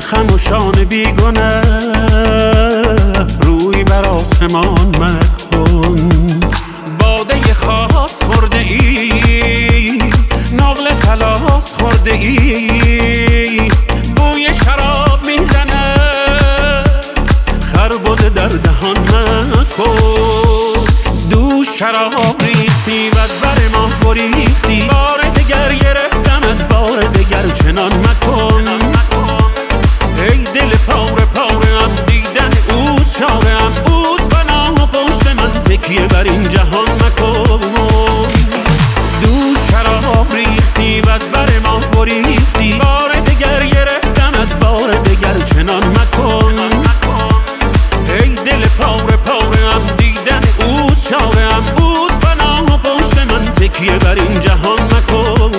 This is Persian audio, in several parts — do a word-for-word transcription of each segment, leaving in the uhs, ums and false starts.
خموشان بیگنه روی بر آسمان مکن. باده خاص خورده ای، نقل خلاص خورده ای، بوی شراب میزنه خربز در دهان مکن. دوش شراب ریختی و از بر ما گریختی، بار دگر گرفتمت بار دگر چنان مکن. ای دل پاره پاره ام دیدن اوز شاره ام، اوز بنا و پشت من تکیه بر این جهان مکن. دوش شراب ریختی و از بر ما گریختی، بار دگر گرفتمت بار دگر چنان مکن. ای دل پاره پاره ام دیدن اوز شاره ام، اوز بنا و پشت من تکیه بر این جهان مکن.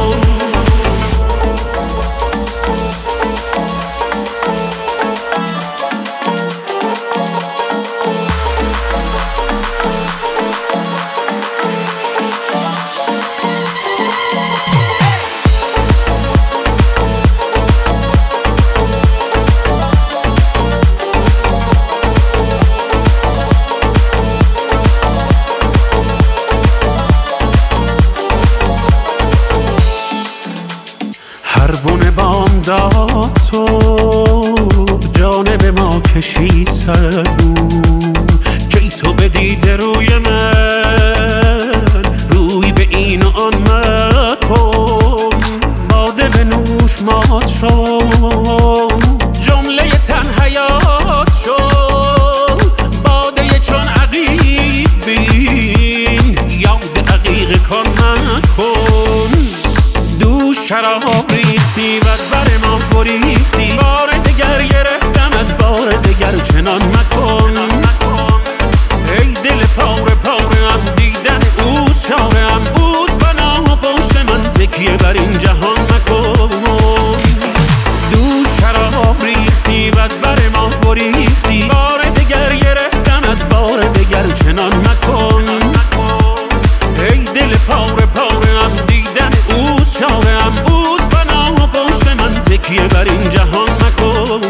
هر بونه بامداد تو جانب ما کشی سرو، کی تو بدیده روی من روی به این و آن مکن. باده به نوش مات شد جمله تن حیات شد، باده چون عقیق بین یاد عقیق کن مکن. دوش شراب ریختی و از بر ما گریختی، بار دگر گرفتمت بار دگر چنان مکن. ای دل پاره پاره ام دیدن اوز شاره ام، اوز بنا و پشت من تکیه بر این جهان مکن. دوش شراب ریختی و از بر ما گریختی، بار دگر گرفتمت بار دگر چنان مکن. ای دل پاره پاره ام دیدن اوز شاره ام، اوز بنا و پشت من تکیه بر این جهان مکن.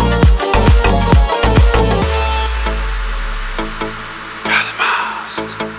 Kalmast.